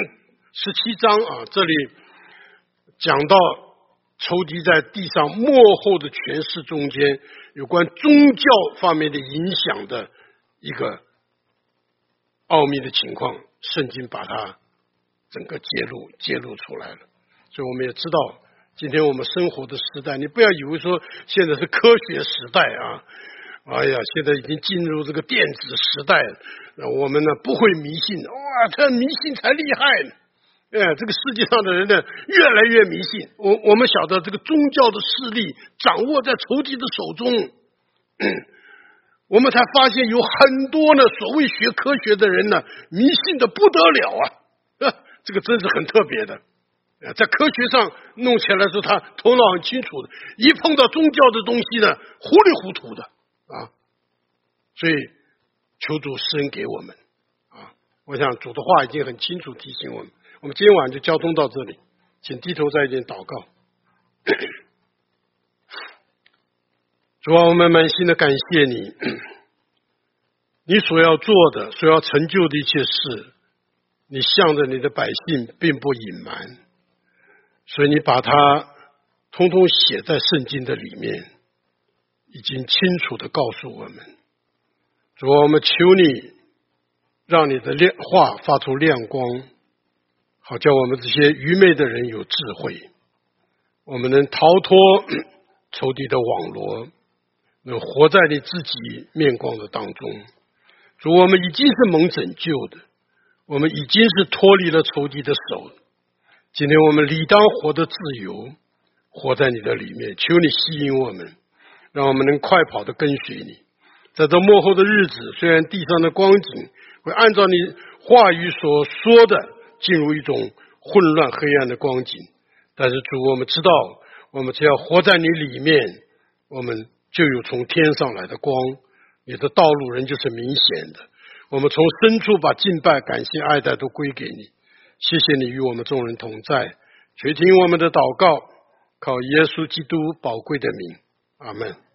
17章啊，这里讲到仇敌在地上末后的权势中间有关宗教方面的影响的一个奥秘的情况，圣经把它整个揭露出来了。所以我们也知道今天我们生活的时代，你不要以为说现在是科学时代啊，哎呀，现在已经进入这个电子时代了，我们呢不会迷信，哇，这迷信才厉害呢。这个世界上的人呢，越来越迷信。我们晓得这个宗教的势力掌握在仇敌的手中，我们才发现有很多呢所谓学科学的人呢，迷信的不得了啊！这个真是很特别的。在科学上弄起来的时候，他头脑很清楚的，一碰到宗教的东西呢，糊里糊涂的啊。所以求主施恩给我们啊！我想主的话已经很清楚提醒我们。我们今天晚上就交通到这里，请低头再一点祷告。主啊，我们满心的感谢你，你所要做的、所要成就的一切事，你向着你的百姓并不隐瞒，所以你把它通通写在圣经的里面，已经清楚的告诉我们。主啊，我们求你让你的话发出亮光，好叫我们这些愚昧的人有智慧，我们能逃脱仇敌的网罗，能活在你自己面光的当中。主，我们已经是蒙拯救的，我们已经是脱离了仇敌的手，今天我们理当活得自由，活在你的里面。求你吸引我们，让我们能快跑地跟随你。在这末后的日子，虽然地上的光景会按照你话语所说的进入一种混乱黑暗的光景，但是主，我们知道，我们只要活在你里面，我们就有从天上来的光，你的道路仍旧是明显的。我们从深处把敬拜、感谢、爱戴都归给你。谢谢你与我们众人同在，垂听我们的祷告，靠耶稣基督宝贵的名，阿们。